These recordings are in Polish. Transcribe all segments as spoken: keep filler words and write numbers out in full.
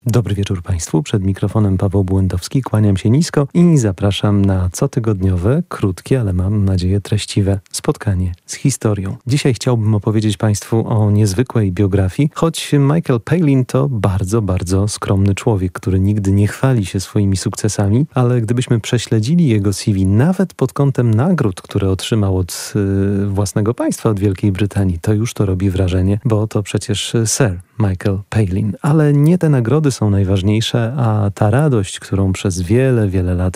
Dobry wieczór Państwu. Przed mikrofonem Paweł Błędowski. Kłaniam się nisko i zapraszam na cotygodniowe, krótkie, ale mam nadzieję treściwe spotkanie z historią. Dzisiaj chciałbym opowiedzieć Państwu o niezwykłej biografii, choć Michael Palin to bardzo, bardzo skromny człowiek, który nigdy nie chwali się swoimi sukcesami, ale gdybyśmy prześledzili jego C V nawet pod kątem nagród, które otrzymał od y, własnego państwa, od Wielkiej Brytanii, to już to robi wrażenie, bo to przecież Sir Michael Palin. Ale nie te nagrody są najważniejsze, a ta radość, którą przez wiele, wiele lat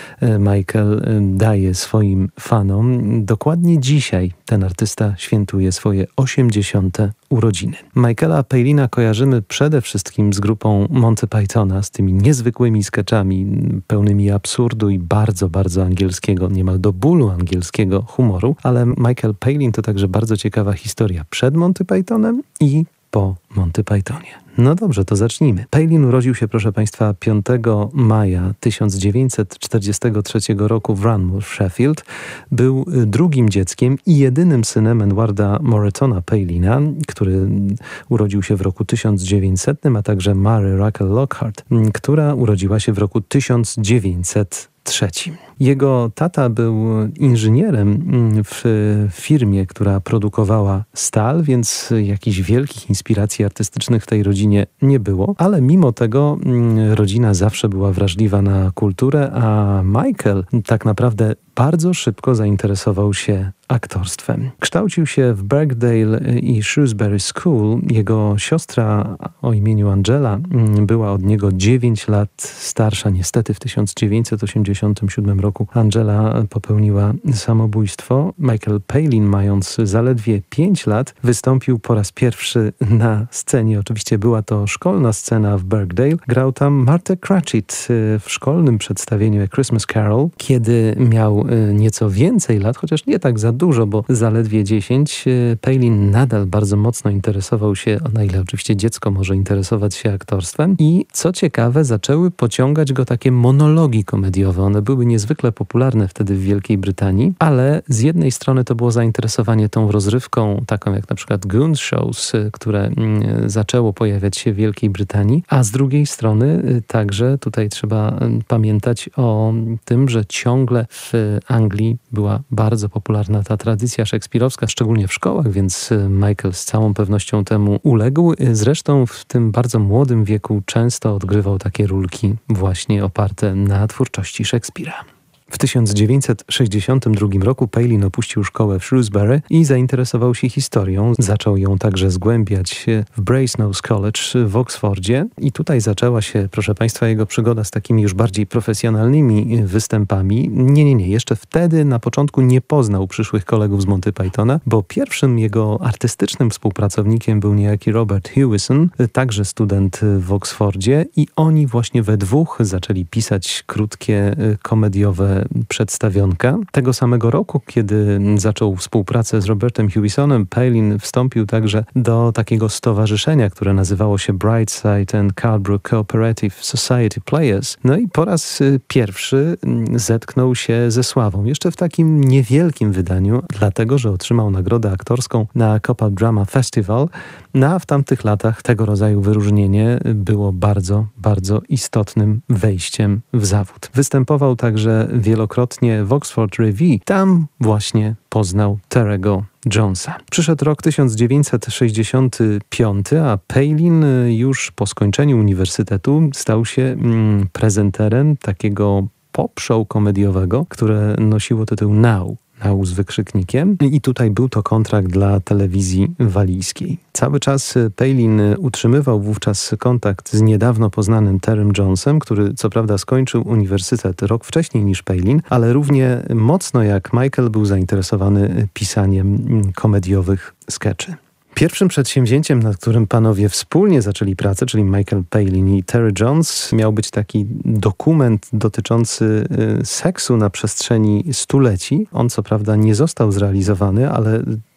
Michael daje swoim fanom. Dokładnie dzisiaj ten artysta świętuje swoje osiemdziesiąte urodziny. Michaela Palina kojarzymy przede wszystkim z grupą Monty Pythona, z tymi niezwykłymi skeczami pełnymi absurdu i bardzo, bardzo angielskiego, niemal do bólu angielskiego humoru, ale Michael Palin to także bardzo ciekawa historia przed Monty Pythonem i po Monty Pythonie. No dobrze, to zacznijmy. Palin urodził się, proszę Państwa, piątego maja tysiąc dziewięćset czterdziestego trzeciego roku w Ranmore, Sheffield. Był drugim dzieckiem i jedynym synem Edwarda Moretona Palina, który urodził się w roku tysiąc dziewięćsetnym, a także Mary Raquel Lockhart, która urodziła się w roku tysiąc dziewięćset trzecim. Jego tata był inżynierem w firmie, która produkowała stal, więc jakichś wielkich inspiracji artystycznych w tej rodzinie nie było, ale mimo tego rodzina zawsze była wrażliwa na kulturę, a Michael tak naprawdę bardzo szybko zainteresował się aktorstwem. Kształcił się w Birkdale i Shrewsbury School. Jego siostra o imieniu Angela była od niego dziewięć lat starsza. Niestety w tysiąc dziewięćset osiemdziesiątym siódmym roku Angela popełniła samobójstwo. Michael Palin, mając zaledwie pięć lat, wystąpił po raz pierwszy na scenie. Oczywiście była to szkolna scena w Birkdale. Grał tam Martha Cratchit w szkolnym przedstawieniu A Christmas Carol. Kiedy miał nieco więcej lat, chociaż nie tak za dużo, bo zaledwie dziesięć, Palin nadal bardzo mocno interesował się, o na ile oczywiście dziecko może interesować się aktorstwem, i co ciekawe, zaczęły pociągać go takie monologi komediowe. One były niezwykle popularne wtedy w Wielkiej Brytanii, ale z jednej strony to było zainteresowanie tą rozrywką, taką jak na przykład Goon Shows, które zaczęło pojawiać się w Wielkiej Brytanii, a z drugiej strony także tutaj trzeba pamiętać o tym, że ciągle w Anglii była bardzo popularna ta tradycja szekspirowska, szczególnie w szkołach, więc Michael z całą pewnością temu uległ. Zresztą w tym bardzo młodym wieku często odgrywał takie rólki właśnie oparte na twórczości Szekspira. W tysiąc dziewięćset sześćdziesiątym drugim roku Palin opuścił szkołę w Shrewsbury i zainteresował się historią. Zaczął ją także zgłębiać w Brasenose College w Oksfordzie i tutaj zaczęła się, proszę Państwa, jego przygoda z takimi już bardziej profesjonalnymi występami. Nie, nie, nie. Jeszcze wtedy na początku nie poznał przyszłych kolegów z Monty Pythona, bo pierwszym jego artystycznym współpracownikiem był niejaki Robert Hewison, także student w Oksfordzie, i oni właśnie we dwóch zaczęli pisać krótkie, komediowe przedstawionka. Tego samego roku, kiedy zaczął współpracę z Robertem Hewisonem, Palin wstąpił także do takiego stowarzyszenia, które nazywało się Brightside and Cardbrook Cooperative Society Players. No i po raz pierwszy zetknął się ze sławą. Jeszcze w takim niewielkim wydaniu, dlatego że otrzymał nagrodę aktorską na Copa Drama Festival. No a w tamtych latach tego rodzaju wyróżnienie było bardzo, bardzo istotnym wejściem w zawód. Występował także wielokrotnie w Oxford Revue. Tam właśnie poznał Terry'ego Jonesa. Przyszedł rok tysiąc dziewięćset sześćdziesiąty piąty, a Palin już po skończeniu uniwersytetu stał się mm, prezenterem takiego pop show komediowego, które nosiło tytuł Now. Now z wykrzyknikiem, i tutaj był to kontrakt dla telewizji walijskiej. Cały czas Palin utrzymywał wówczas kontakt z niedawno poznanym Terrym Jonesem, który co prawda skończył uniwersytet rok wcześniej niż Palin, ale równie mocno jak Michael był zainteresowany pisaniem komediowych skeczy. Pierwszym przedsięwzięciem, nad którym panowie wspólnie zaczęli pracę, czyli Michael Palin i Terry Jones, miał być taki dokument dotyczący seksu na przestrzeni stuleci. On co prawda nie został zrealizowany, ale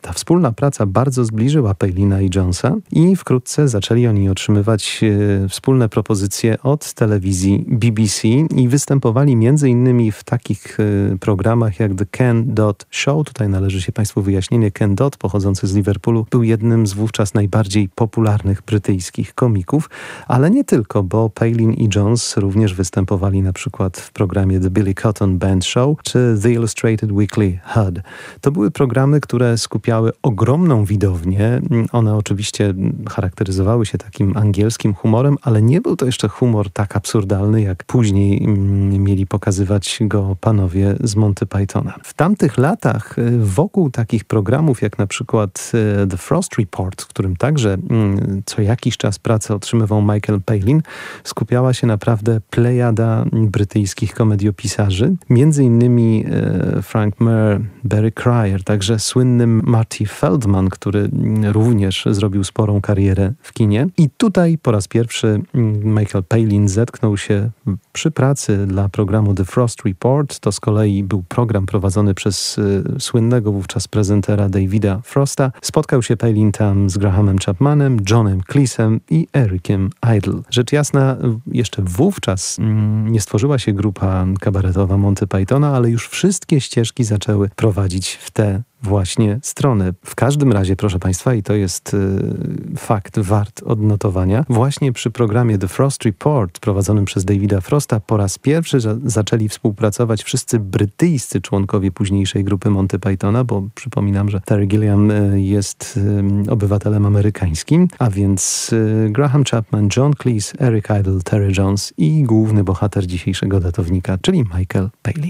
Ta wspólna praca bardzo zbliżyła Palina i Jonesa i wkrótce zaczęli oni otrzymywać e, wspólne propozycje od telewizji B B C i występowali między innymi w takich e, programach jak The Ken Dodd Show. Tutaj należy się Państwu wyjaśnienie. Ken Dodd, pochodzący z Liverpoolu, był jednym z wówczas najbardziej popularnych brytyjskich komików, ale nie tylko, bo Palin i Jones również występowali na przykład w programie The Billy Cotton Band Show czy The Illustrated Weekly H U D. To były programy, które skupiały ogromną widownię. One oczywiście charakteryzowały się takim angielskim humorem, ale nie był to jeszcze humor tak absurdalny, jak później mieli pokazywać go panowie z Monty Pythona. W tamtych latach wokół takich programów jak na przykład The Frost Report, w którym także co jakiś czas pracę otrzymywał Michael Palin, skupiała się naprawdę plejada brytyjskich komediopisarzy. Między innymi Frank Mir, Barry Cryer, także słynnym Marty Feldman, który również zrobił sporą karierę w kinie. I tutaj po raz pierwszy Michael Palin zetknął się przy pracy dla programu The Frost Report. To z kolei był program prowadzony przez y, słynnego wówczas prezentera Davida Frosta. Spotkał się Palin tam z Grahamem Chapmanem, Johnem Cleese'em i Ericiem Idle. Rzecz jasna, jeszcze wówczas mm, nie stworzyła się grupa kabaretowa Monty Pythona, ale już wszystkie ścieżki zaczęły prowadzić w tę właśnie stronę. W każdym razie, proszę Państwa, i to jest y, fakt wart odnotowania, właśnie przy programie The Frost Report prowadzonym przez Davida Frosta po raz pierwszy za- zaczęli współpracować wszyscy brytyjscy członkowie późniejszej grupy Monty Pythona, bo przypominam, że Terry Gilliam y, jest y, obywatelem amerykańskim, a więc y, Graham Chapman, John Cleese, Eric Idle, Terry Jones i główny bohater dzisiejszego datownika, czyli Michael Palin.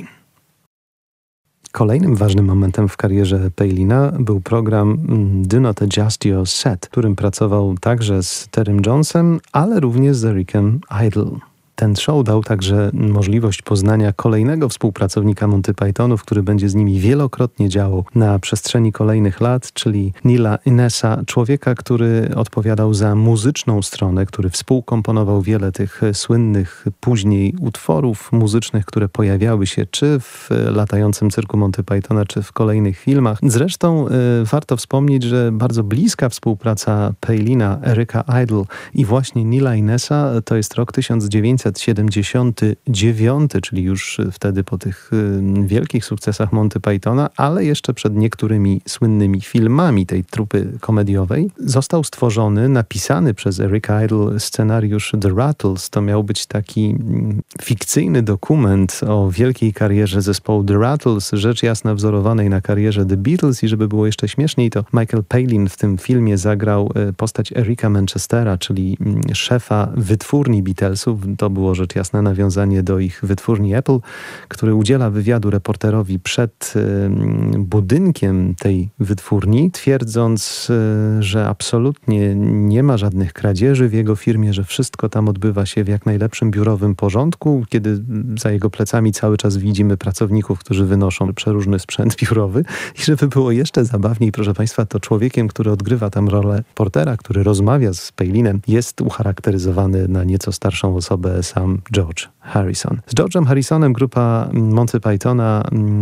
Kolejnym ważnym momentem w karierze Palina był program Do Not Adjust Your Set, w którym pracował także z Terrym Jonesem, ale również z Ericem Idle. Ten show dał także możliwość poznania kolejnego współpracownika Monty Pythonów, który będzie z nimi wielokrotnie działał na przestrzeni kolejnych lat, czyli Neila Inesa, człowieka, który odpowiadał za muzyczną stronę, który współkomponował wiele tych słynnych później utworów muzycznych, które pojawiały się czy w latającym cyrku Monty Pythona, czy w kolejnych filmach. Zresztą y, warto wspomnieć, że bardzo bliska współpraca Palina, Erica Idle i właśnie Neila Inesa to jest rok tysiąc dziewięćset siedemdziesiąty dziewiąty, czyli już wtedy po tych y, wielkich sukcesach Monty Pythona, ale jeszcze przed niektórymi słynnymi filmami tej trupy komediowej, został stworzony, napisany przez Erica Idle scenariusz The Rattles. To miał być taki y, fikcyjny dokument o wielkiej karierze zespołu The Rattles, rzecz jasna wzorowanej na karierze The Beatles i żeby było jeszcze śmieszniej, to Michael Palin w tym filmie zagrał y, postać Erika Manchestera, czyli y, szefa wytwórni Beatlesów. To było rzecz jasna nawiązanie do ich wytwórni Apple, który udziela wywiadu reporterowi przed y, budynkiem tej wytwórni, twierdząc, y, że absolutnie nie ma żadnych kradzieży w jego firmie, że wszystko tam odbywa się w jak najlepszym biurowym porządku, kiedy za jego plecami cały czas widzimy pracowników, którzy wynoszą przeróżny sprzęt biurowy. I żeby było jeszcze zabawniej, proszę Państwa, to człowiekiem, który odgrywa tam rolę portera, który rozmawia z Palinem, jest ucharakteryzowany na nieco starszą osobę sam George Harrison. Z George'em Harrisonem grupa Monty Pythona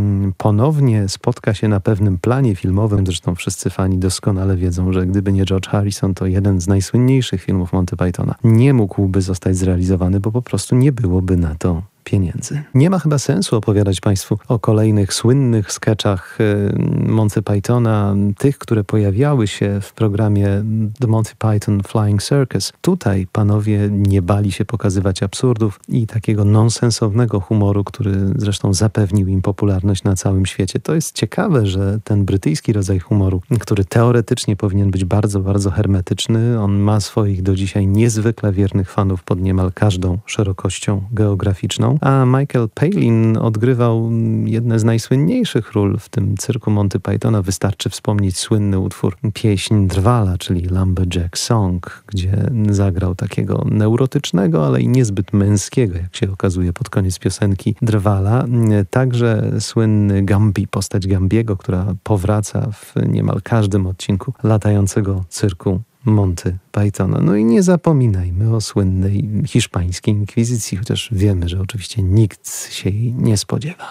ponownie spotka się na pewnym planie filmowym. Zresztą wszyscy fani doskonale wiedzą, że gdyby nie George Harrison, to jeden z najsłynniejszych filmów Monty Pythona nie mógłby zostać zrealizowany, bo po prostu nie byłoby na to pieniędzy. Nie ma chyba sensu opowiadać Państwu o kolejnych słynnych sketchach Monty Pythona, tych, które pojawiały się w programie The Monty Python Flying Circus. Tutaj panowie nie bali się pokazywać absurdów i takiego nonsensownego humoru, który zresztą zapewnił im popularność na całym świecie. To jest ciekawe, że ten brytyjski rodzaj humoru, który teoretycznie powinien być bardzo, bardzo hermetyczny, on ma swoich do dzisiaj niezwykle wiernych fanów pod niemal każdą szerokością geograficzną. A Michael Palin odgrywał jedne z najsłynniejszych ról w tym cyrku Monty Pythona. Wystarczy wspomnieć słynny utwór Pieśń Drwala, czyli Lumberjack Song, gdzie zagrał takiego neurotycznego, ale i niezbyt męskiego, jak się okazuje pod koniec piosenki Drwala. Także słynny Gambi, postać Gambiego, która powraca w niemal każdym odcinku latającego cyrku Monty Pythona. No i nie zapominajmy o słynnej hiszpańskiej inkwizycji, chociaż wiemy, że oczywiście nikt się jej nie spodziewa.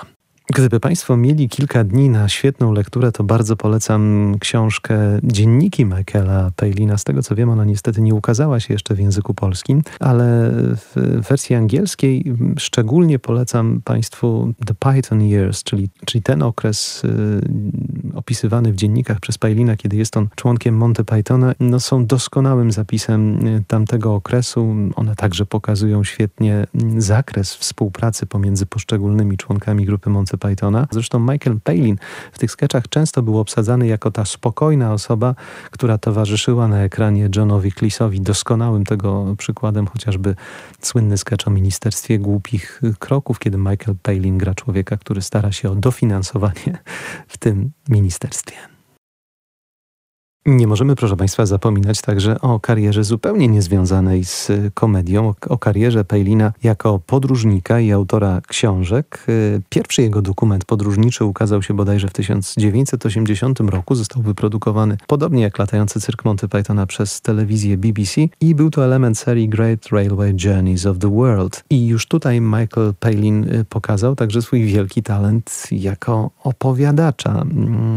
Gdyby Państwo mieli kilka dni na świetną lekturę, to bardzo polecam książkę Dzienniki Michaela Palina. Z tego co wiem, ona niestety nie ukazała się jeszcze w języku polskim, ale w wersji angielskiej szczególnie polecam Państwu The Python Years, czyli, czyli ten okres y, opisywany w dziennikach przez Palina, kiedy jest on członkiem Monty Pythona, no, są doskonałym zapisem tamtego okresu. One także pokazują świetnie zakres współpracy pomiędzy poszczególnymi członkami grupy Monty Pythona. Zresztą Michael Palin w tych skeczach często był obsadzany jako ta spokojna osoba, która towarzyszyła na ekranie Johnowi Cleese'owi. Doskonałym tego przykładem chociażby słynny skecz o Ministerstwie Głupich Kroków, kiedy Michael Palin gra człowieka, który stara się o dofinansowanie w tym ministerstwie. Nie możemy, proszę Państwa, zapominać także o karierze zupełnie niezwiązanej z komedią, o, o karierze Palina jako podróżnika i autora książek. Pierwszy jego dokument podróżniczy ukazał się bodajże w tysiąc dziewięćset osiemdziesiątym roku. Został wyprodukowany, podobnie jak Latający Cyrk Monty Pythona, przez telewizję B B C i był to element serii Great Railway Journeys of the World. I już tutaj Michael Palin pokazał także swój wielki talent jako opowiadacza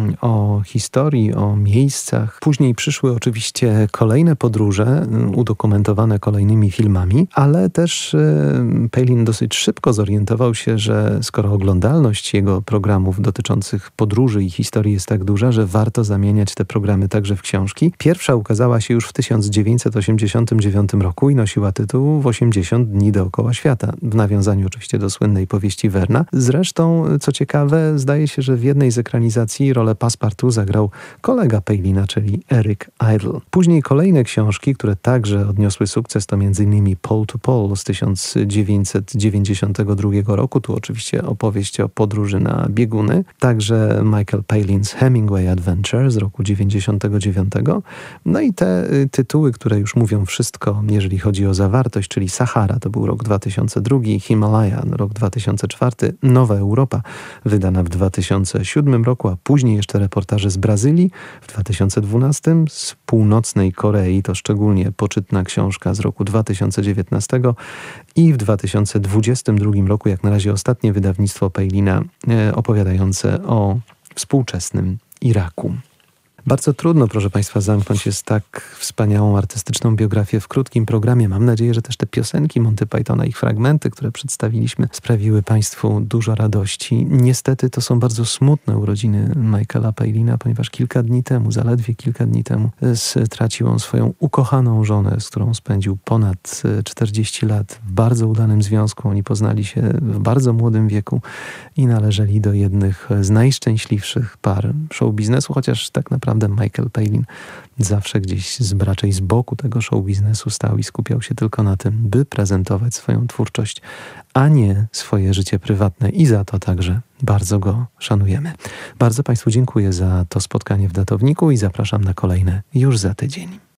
o historii, o miejscach. Później przyszły oczywiście kolejne podróże, udokumentowane kolejnymi filmami, ale też Palin dosyć szybko zorientował się, że skoro oglądalność jego programów dotyczących podróży i historii jest tak duża, że warto zamieniać te programy także w książki. Pierwsza ukazała się już w tysiąc dziewięćset osiemdziesiątym dziewiątym roku i nosiła tytuł osiemdziesiąt dni dookoła świata, w nawiązaniu oczywiście do słynnej powieści Verna. Zresztą, co ciekawe, zdaje się, że w jednej z ekranizacji rolę Passepartout zagrał kolega Palina, czyli Eric Idle. Później kolejne książki, które także odniosły sukces, to między innymi Pole to Pole z tysiąc dziewięćset dziewięćdziesiątego drugiego roku. Tu oczywiście opowieść o podróży na bieguny. Także Michael Palin's Hemingway Adventure z roku dziewięćdziesiątego dziewiątego. No i te tytuły, które już mówią wszystko, jeżeli chodzi o zawartość, czyli Sahara, to był rok dwa tysiące drugi, Himalaya, rok dwa tysiące czwarty, Nowa Europa, wydana w dwa tysiące siódmym roku, a później jeszcze reportaże z Brazylii w dwa tysiące dwunastym, z północnej Korei, to szczególnie poczytna książka z roku dwa tysiące dziewiętnastego i w dwa tysiące dwudziestym drugim roku, jak na razie ostatnie wydawnictwo Palina e, opowiadające o współczesnym Iraku. Bardzo trudno, proszę Państwa, zamknąć jest tak wspaniałą artystyczną biografię w krótkim programie. Mam nadzieję, że też te piosenki Monty Pythona, ich fragmenty, które przedstawiliśmy, sprawiły Państwu dużo radości. Niestety to są bardzo smutne urodziny Michaela Palina, ponieważ kilka dni temu, zaledwie kilka dni temu, stracił on swoją ukochaną żonę, z którą spędził ponad czterdzieści lat w bardzo udanym związku. Oni poznali się w bardzo młodym wieku i należeli do jednych z najszczęśliwszych par show biznesu, chociaż tak naprawdę Michael Palin zawsze gdzieś z, raczej z boku tego show biznesu stał i skupiał się tylko na tym, by prezentować swoją twórczość, a nie swoje życie prywatne i za to także bardzo go szanujemy. Bardzo Państwu dziękuję za to spotkanie w Datowniku i zapraszam na kolejne już za tydzień.